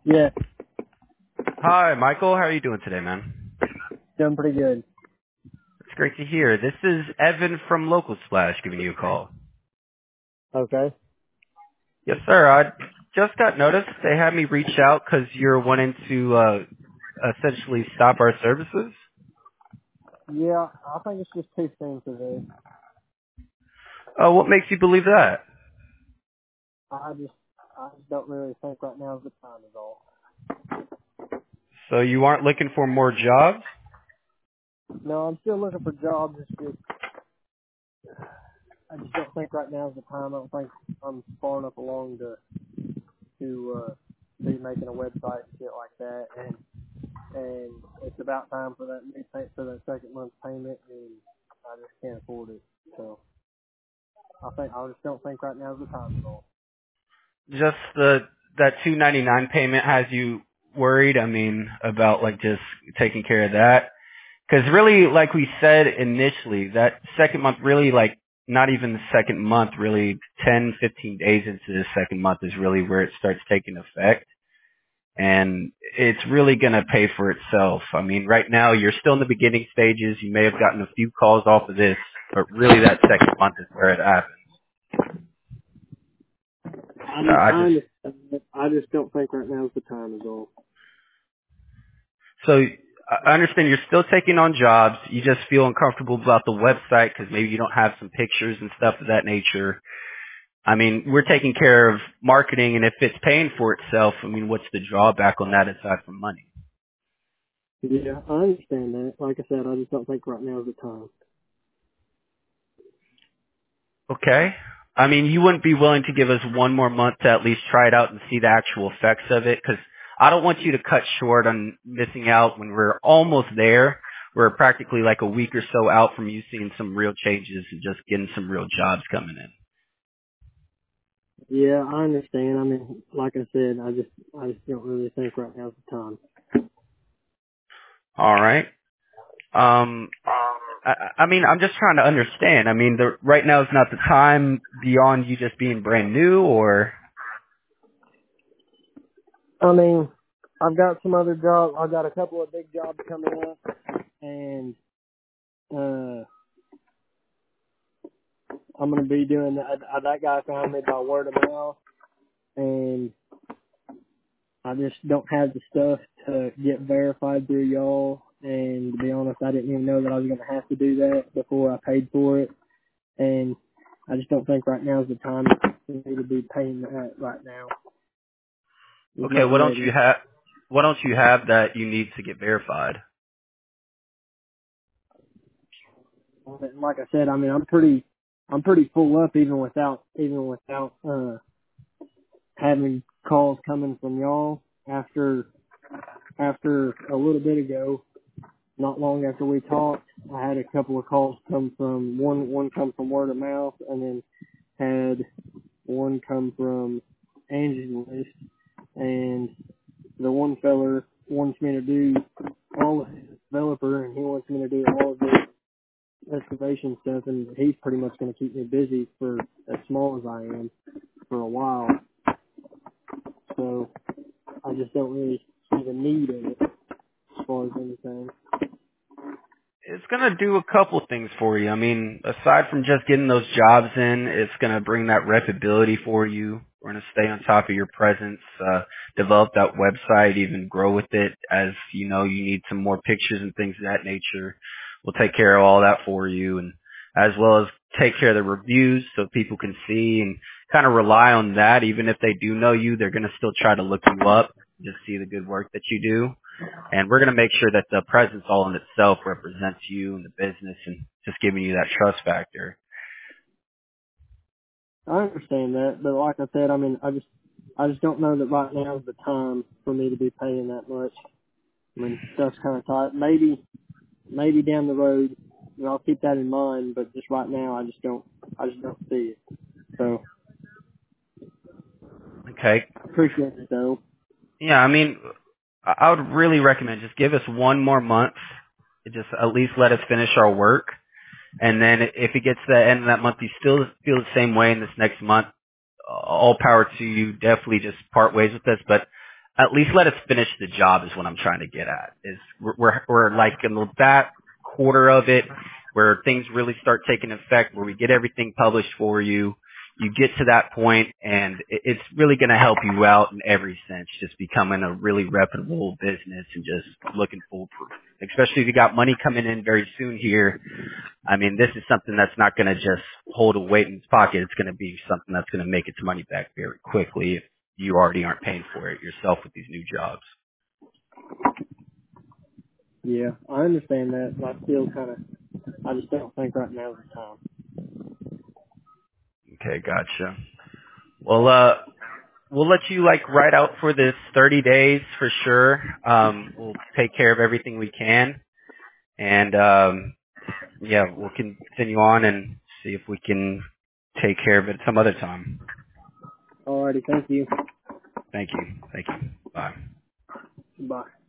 Yeah, Hi, Michael. How are you doing today, man? doing pretty good. It's great to hear. This is Evan from Local Splash giving you a call. Okay. Yes, sir. I just got notice. They had me reach out because you're wanting to essentially stop our services. Yeah, I think it's just too soon for this. What makes you believe that? I just, I just don't really think right now is the time is all. So you aren't looking for more jobs? No, I'm still looking for jobs. It's just, I just don't think right now is the time. I don't think I'm far enough along to be making a website and shit like that. And it's about time for that new for that second month payment, and I just can't afford it. So I just don't think right now is the time at all. Just that $2.99 payment has you worried? I mean, about like just taking care of that? Because really, like we said initially, that second month really like not even the second month, really 10, 15 days into the second month is really where it starts taking effect. And it's really going to pay for itself. I mean, right now you're still in the beginning stages. You may have gotten a few calls off of this, but really that second month is where it happens. I understand. I just don't think right now is the time is all. So I understand you're still taking on jobs. You just feel uncomfortable about the website because maybe you don't have some pictures and stuff of that nature. I mean, we're taking care of marketing, and if it's paying for itself, I mean, what's the drawback on that aside from money? Yeah, I understand that. Like I said, I just don't think right now is the time. Okay. I mean, you wouldn't be willing to give us one more month to at least try it out and see the actual effects of it? Because I don't want you to cut short on missing out when we're almost there. We're practically like a week or so out from you seeing some real changes and just getting some real jobs coming in. Yeah, I understand. I mean, like I said, I just don't really think right now is the time. All right. Um, I mean, I'm just trying to understand. I mean, right now is not the time beyond you just being brand new, or I mean, I've got some other jobs. I've got a couple of big jobs coming up, and I'm gonna be doing that. That guy found me by word of mouth, and I just don't have the stuff to get verified through y'all. And to be honest, I didn't even know that I was gonna have to do that before I paid for it. And I just don't think right now is the time for me to be paying that right now. It's okay, not what don't you ready. have? What don't you have that you need to get verified? And like I said, I mean, I'm pretty full up even without having calls coming from y'all after a little bit ago, not long after we talked. I had a couple of calls come from one come from word of mouth, and then had one come from Angie's List, and the one feller wants me to do all of his developer, and he wants me to do all of the excavation stuff, and he's pretty much going to keep me busy for as small as I am for a while. So I just don't really see the need of it as far as anything. It's gonna do a couple things for you. I mean, aside from just getting those jobs in, it's gonna bring that reputability for you. We're gonna stay on top of your presence, develop that website, even grow with it as you know you need some more pictures and things of that nature. We'll take care of all that for you, and as well as take care of the reviews so people can see and kind of rely on that. Even if they do know you, they're gonna still try to look you up, just see the good work that you do. And we're going to make sure that the presence all in itself represents you and the business and just giving you that trust factor. I understand that, but like I said, I mean, I just don't know that right now is the time for me to be paying that much. I mean, stuff's kind of tight. Maybe down the road, and I'll keep that in mind. But just right now, I just don't see it. So Okay. appreciate it though. Yeah, I mean, I would really recommend just give us one more month. Just at least let us finish our work. And then if it gets to the end of that month, you still feel the same way in this next month, all power to you. Definitely just part ways with us. But at least let us finish the job is what I'm trying to get at. Is we're like in that quarter of it where things really start taking effect, where we get everything published for you. You get to that point, and it's really going to help you out in every sense, just becoming a really reputable business and just looking foolproof. Especially if you got money coming in very soon here. I mean, this is something that's not going to just hold a weight in its pocket. It's going to be something that's going to make its money back very quickly if you already aren't paying for it yourself with these new jobs. Yeah, I understand that, but I just don't think right now is the time. Okay, gotcha. Well, we'll let you like ride out for this 30 days for sure. We'll take care of everything we can, and yeah, we'll continue on and see if we can take care of it some other time. Alrighty, thank you. Thank you. Thank you. Bye. Bye.